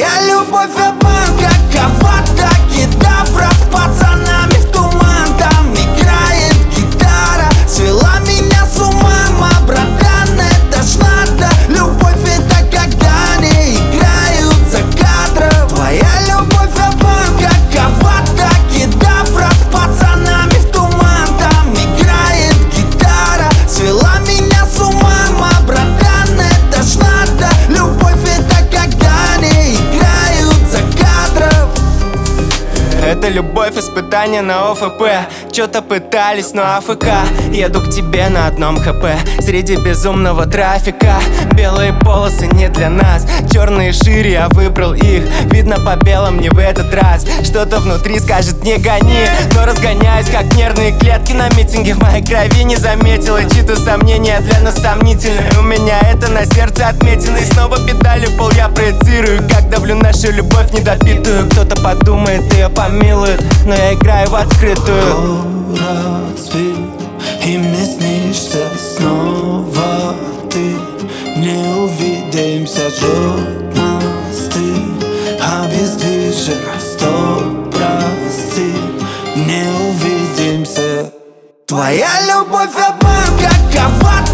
Твоя любовь обман, как аватар, кедавра. С пацанами в туман, там играет гитара. Свела меня с ума, братан, это ж надо. Любовь это когда не играют за кадром. Твоя любовь обман, как аватар, кедавра. С пацанами в туман, там играет гитара. Свела меня с ума, братан, это ж надо. Любовь это когда не играют за кадром. Это любовь, испытание на ОФП. Чё-то пытались, но АФК. Еду к тебе на одном ХП среди безумного трафика. Белые полосы не для нас, черные шире, я выбрал их. Видно по белым не в этот раз. Что-то внутри скажет не гони, но разгоняюсь как нервные клетки на митинге. В моей крови не заметила чьи-то сомнения для нас сомнительные. У меня это на сердце отметено. И снова педали пол я проецирую, как давлю нашу любовь недопитую. Кто-то подумает, ее помилует, но я играю в открытую. Город спит, и мне снишься снова ты. Не увидимся, ждет нас ты. Обездвижен, стоп, прости. Не увидимся. Твоя любовь обман, как аватар.